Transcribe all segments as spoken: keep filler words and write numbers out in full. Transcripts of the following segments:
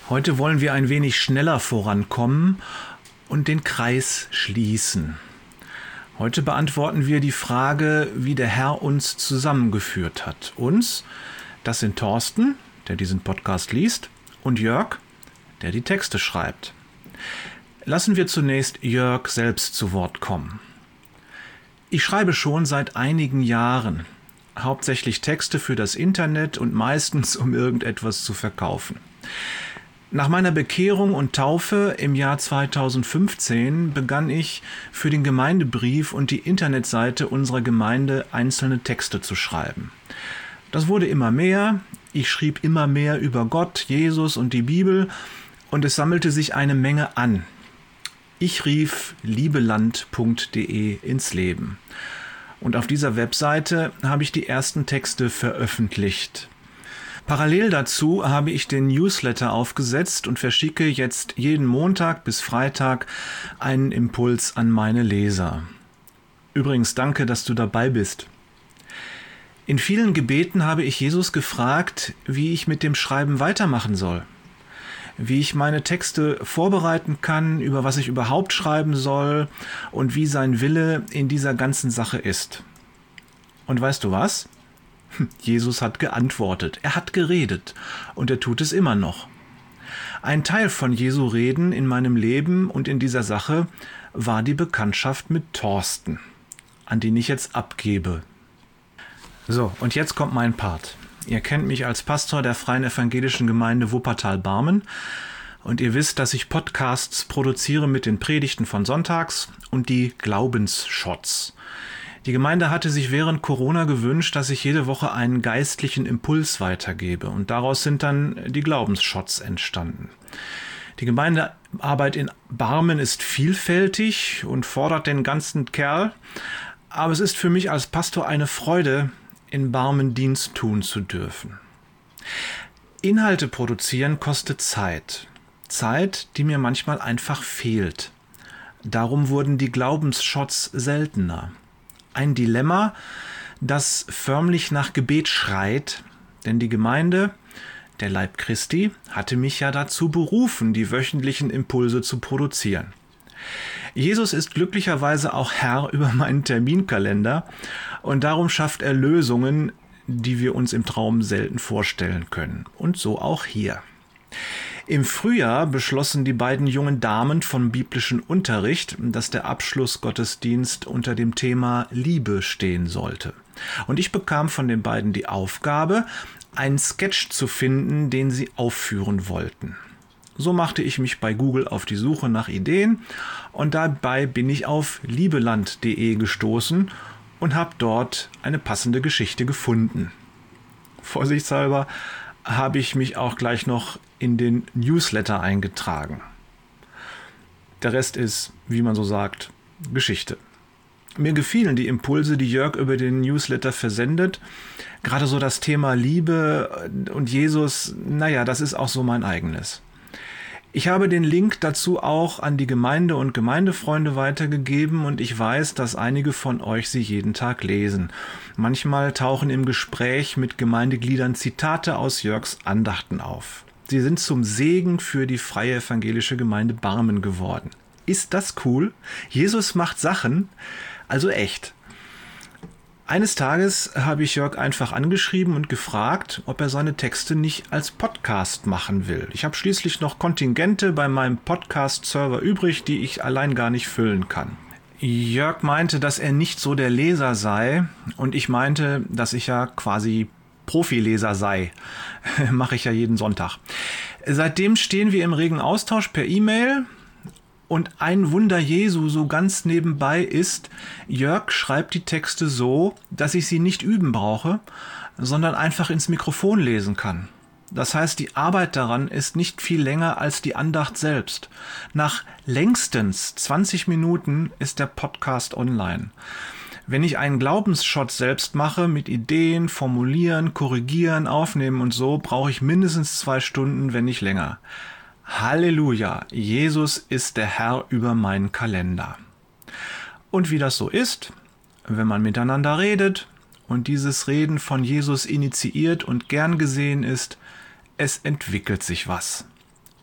Heute wollen wir ein wenig schneller vorankommen und den Kreis schließen. Heute beantworten wir die Frage, wie der Herr uns zusammengeführt hat. Uns, das sind Thorsten, der diesen Podcast liest, und Jörg, der die Texte schreibt. Lassen wir zunächst Jörg selbst zu Wort kommen. Ich schreibe schon seit einigen Jahren, hauptsächlich Texte für das Internet und meistens, um irgendetwas zu verkaufen. Nach meiner Bekehrung und Taufe im Jahr zweitausendfünfzehn begann ich für den Gemeindebrief und die Internetseite unserer Gemeinde einzelne Texte zu schreiben. Das wurde immer mehr, ich schrieb immer mehr über Gott, Jesus und die Bibel und es sammelte sich eine Menge an. Ich rief liebeland punkt de ins Leben. Und auf dieser Webseite habe ich die ersten Texte veröffentlicht. Parallel dazu habe ich den Newsletter aufgesetzt und verschicke jetzt jeden Montag bis Freitag einen Impuls an meine Leser. Übrigens danke, dass du dabei bist. In vielen Gebeten habe ich Jesus gefragt, wie ich mit dem Schreiben weitermachen soll. Wie ich meine Texte vorbereiten kann, über was ich überhaupt schreiben soll und wie sein Wille in dieser ganzen Sache ist. Und weißt du was? Jesus hat geantwortet, er hat geredet und er tut es immer noch. Ein Teil von Jesu Reden in meinem Leben und in dieser Sache war die Bekanntschaft mit Thorsten, an den ich jetzt abgebe. So, und jetzt kommt mein Part. Ihr kennt mich als Pastor der Freien Evangelischen Gemeinde Wuppertal-Barmen und ihr wisst, dass ich Podcasts produziere mit den Predigten von sonntags und die Glaubensshots. Die Gemeinde hatte sich während Corona gewünscht, dass ich jede Woche einen geistlichen Impuls weitergebe und daraus sind dann die Glaubensshots entstanden. Die Gemeindearbeit in Barmen ist vielfältig und fordert den ganzen Kerl, aber es ist für mich als Pastor eine Freude, in Barmen Dienst tun zu dürfen. Inhalte produzieren kostet Zeit. Zeit, die mir manchmal einfach fehlt. Darum wurden die Glaubensshots seltener. Ein Dilemma, das förmlich nach Gebet schreit, denn die Gemeinde, der Leib Christi, hatte mich ja dazu berufen, die wöchentlichen Impulse zu produzieren. Jesus ist glücklicherweise auch Herr über meinen Terminkalender und darum schafft er Lösungen, die wir uns im Traum selten vorstellen können. Und so auch hier. Im Frühjahr beschlossen die beiden jungen Damen vom biblischen Unterricht, dass der Abschlussgottesdienst unter dem Thema Liebe stehen sollte. Und ich bekam von den beiden die Aufgabe, einen Sketch zu finden, den sie aufführen wollten. So machte ich mich bei Google auf die Suche nach Ideen und dabei bin ich auf liebeland punkt de gestoßen und habe dort eine passende Geschichte gefunden. Vorsichtshalber habe ich mich auch gleich noch in den Newsletter eingetragen. Der Rest ist, wie man so sagt, Geschichte. Mir gefielen die Impulse, die Jörg über den Newsletter versendet. Gerade so das Thema Liebe und Jesus, naja, das ist auch so mein eigenes. Ich habe den Link dazu auch an die Gemeinde und Gemeindefreunde weitergegeben und ich weiß, dass einige von euch sie jeden Tag lesen. Manchmal tauchen im Gespräch mit Gemeindegliedern Zitate aus Jörgs Andachten auf. Sie sind zum Segen für die Freie Evangelische Gemeinde Barmen geworden. Ist das cool? Jesus macht Sachen, also echt. Eines Tages habe ich Jörg einfach angeschrieben und gefragt, ob er seine Texte nicht als Podcast machen will. Ich habe schließlich noch Kontingente bei meinem Podcast-Server übrig, die ich allein gar nicht füllen kann. Jörg meinte, dass er nicht so der Leser sei und ich meinte, dass ich ja quasi Profileser sei. Mache ich ja jeden Sonntag. Seitdem stehen wir im regen Austausch per E-Mail. Und ein Wunder Jesu so ganz nebenbei ist, Jörg schreibt die Texte so, dass ich sie nicht üben brauche, sondern einfach ins Mikrofon lesen kann. Das heißt, die Arbeit daran ist nicht viel länger als die Andacht selbst. Nach längstens zwanzig Minuten ist der Podcast online. Wenn ich einen Glaubensshot selbst mache, mit Ideen, formulieren, korrigieren, aufnehmen und so, brauche ich mindestens zwei Stunden, wenn nicht länger. Halleluja, Jesus ist der Herr über meinen Kalender. Und wie das so ist, wenn man miteinander redet und dieses Reden von Jesus initiiert und gern gesehen ist, es entwickelt sich was.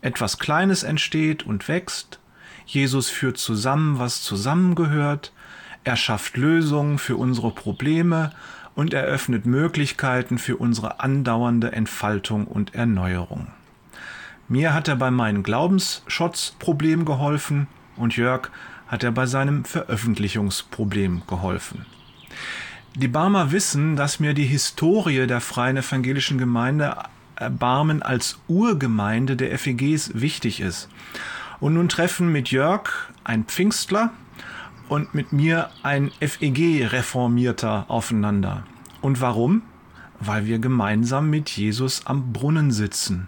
Etwas Kleines entsteht und wächst. Jesus führt zusammen, was zusammengehört. Er schafft Lösungen für unsere Probleme und eröffnet Möglichkeiten für unsere andauernde Entfaltung und Erneuerung. Mir hat er bei meinem Glaubensschotz-Problem geholfen und Jörg hat er bei seinem Veröffentlichungsproblem geholfen. Die Barmer wissen, dass mir die Historie der Freien Evangelischen Gemeinde Barmen als Urgemeinde der F E Gs wichtig ist. Und nun treffen mit Jörg ein Pfingstler und mit mir ein F E G-Reformierter aufeinander. Und warum? Weil wir gemeinsam mit Jesus am Brunnen sitzen.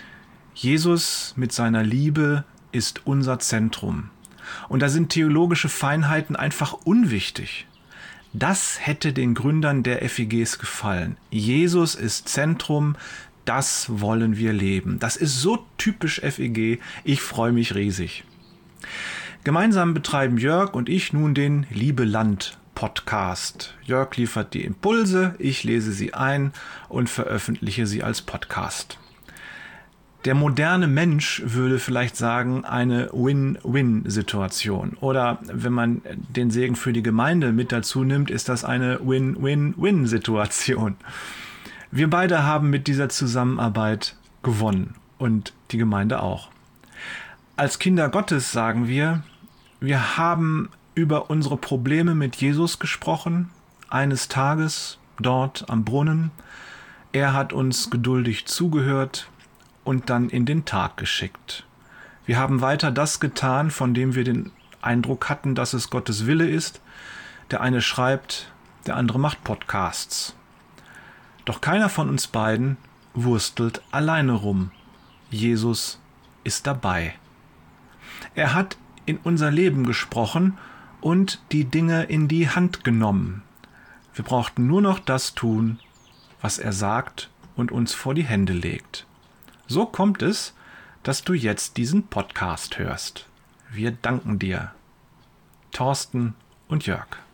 Jesus mit seiner Liebe ist unser Zentrum. Und da sind theologische Feinheiten einfach unwichtig. Das hätte den Gründern der F E Gs gefallen. Jesus ist Zentrum, das wollen wir leben. Das ist so typisch F E G, ich freue mich riesig. Gemeinsam betreiben Jörg und ich nun den Liebe Land Podcast. Jörg liefert die Impulse, ich lese sie ein und veröffentliche sie als Podcast. Der moderne Mensch würde vielleicht sagen, eine Win-Win-Situation. Oder wenn man den Segen für die Gemeinde mit dazu nimmt, ist das eine Win-Win-Win-Situation. Wir beide haben mit dieser Zusammenarbeit gewonnen und die Gemeinde auch. Als Kinder Gottes sagen wir, wir haben über unsere Probleme mit Jesus gesprochen, eines Tages dort am Brunnen. Er hat uns geduldig zugehört und dann in den Tag geschickt. Wir haben weiter das getan, von dem wir den Eindruck hatten, dass es Gottes Wille ist. Der eine schreibt, der andere macht Podcasts. Doch keiner von uns beiden wurstelt alleine rum. Jesus ist dabei. Er hat in unser Leben gesprochen und die Dinge in die Hand genommen. Wir brauchten nur noch das tun, was er sagt und uns vor die Hände legt. So kommt es, dass du jetzt diesen Podcast hörst. Wir danken dir. Thorsten und Jörg.